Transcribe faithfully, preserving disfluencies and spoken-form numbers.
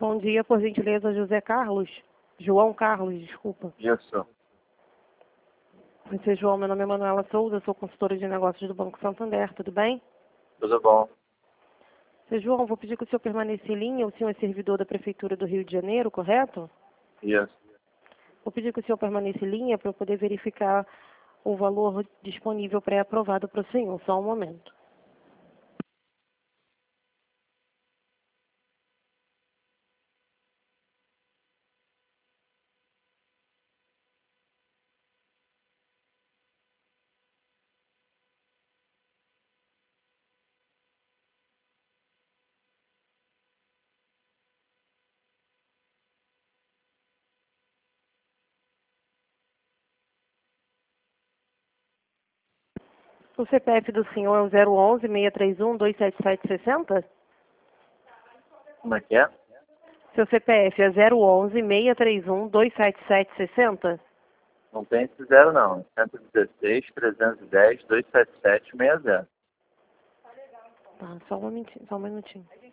Bom dia, por gentileza, José Carlos. João Carlos, desculpa. Isso. Você, João, meu nome é Manuela Souza, sou consultora de negócios do Banco Santander, tudo bem? Tudo bom. Seu João, vou pedir que o senhor permaneça em linha, o senhor é servidor da Prefeitura do Rio de Janeiro, correto? Isso. Vou pedir que o senhor permaneça em linha para eu poder verificar o valor disponível pré-aprovado para o senhor, só um momento. O C P F do senhor é o zero onze, seis três um, dois sete sete, seis zero? Como é que é? Seu C P F é zero onze, seis três um, dois sete sete, seis zero? Não tem esse zero não. cento e dezesseis, trezentos e dez, duzentos e setenta e sete, sessenta. Tá, só um minutinho, só um minutinho.